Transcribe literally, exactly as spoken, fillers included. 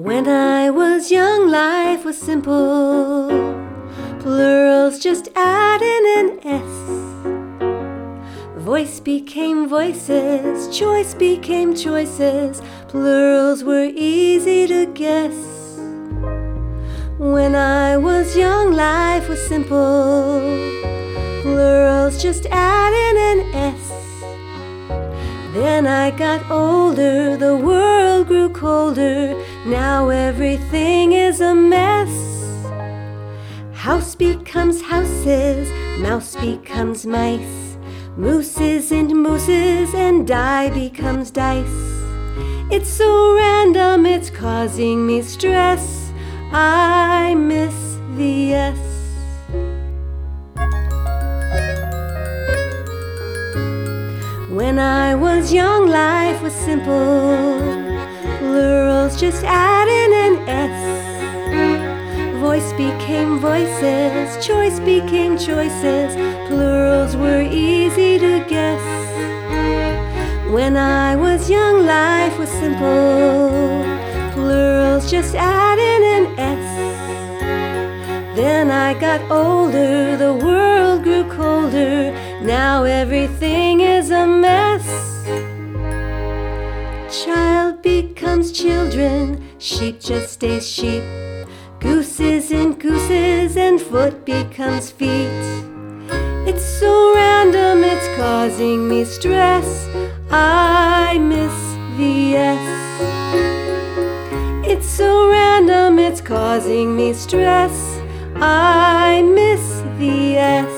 When I was young, life was simple. Plurals just add in an S. Voice became voices, choice became choices. Plurals were easy to guess. When I was young, life was simple. Plurals just add in an S. Then I got older, the world grew colder. Now everything is a mess. House becomes houses, mouse becomes mice. Mooses and mooses, and die becomes dice. It's so random, it's causing me stress. I miss the S. When I was young, life was simple. Plurals just add in an S. Voice became voices, choice became choices. Plurals were easy to guess. When I was young, life was simple. Plurals just add in an S. Then I got older, the world grew colder. Now everything is a mess. Child becomes children, sheep just stays sheep. Gooses and gooses, and foot becomes feet. It's so random, it's causing me stress. I miss the S. It's so random, it's causing me stress. I miss the S.